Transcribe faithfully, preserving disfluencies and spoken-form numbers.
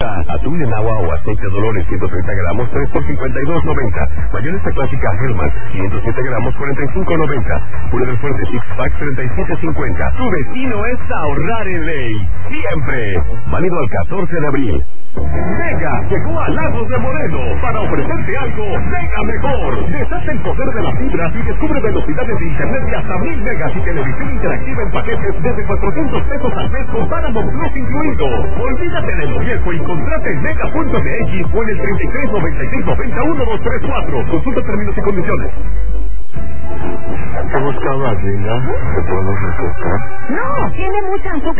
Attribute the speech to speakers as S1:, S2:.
S1: Atún en agua o aceite de Dolores ciento treinta gramos, tres por cincuenta y dos noventa. Mayonesa clásica Hellmann's, quinientos siete gramos, cuarenta y cinco noventa. Puré del Fuerte Six Pack, treinta y siete cincuenta. Tu destino es ahorrar en ley. Siempre. Válido al catorce de abril. Mega llegó a Lagos de Moreno para ofrecerte algo mega mejor. Deshace el poder de las fibras y descubre velocidades de internet de hasta mil megas y televisión interactiva en paquetes desde cuatrocientos pesos al mes con Paramount Plus incluido. Olvídate de lo viejo y contrata en mega punto m x o en el treinta y tres noventa y seis noventa uno dos tres cuatro. Consulta términos y condiciones.
S2: ¿Te buscaba, Linda? ¿Te puedo refrescar?
S3: No, tiene mucha azúcar.